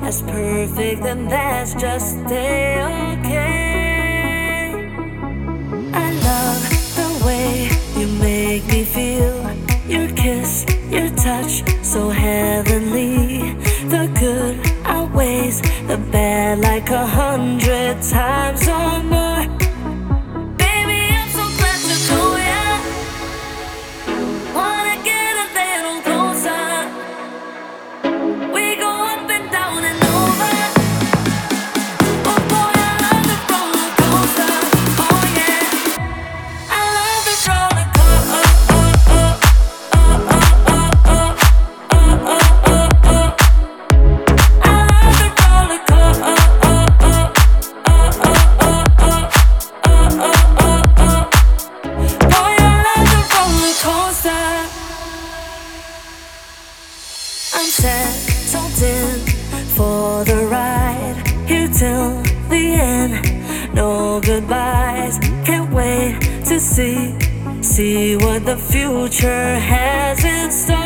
as perfect, then that's just okay. I love the way you make me feel. Your kiss, your touch, so heavenly. The good outweighs the bad like 100 times or more. Baby, I'm so glad to know ya. Wanna get a little closer. We go up and down and over. Oh boy, I love the roller coaster. Oh yeah, I love the roller coaster. I'm settled in for the ride, here till the end. No goodbyes, can't wait to see what the future has in store.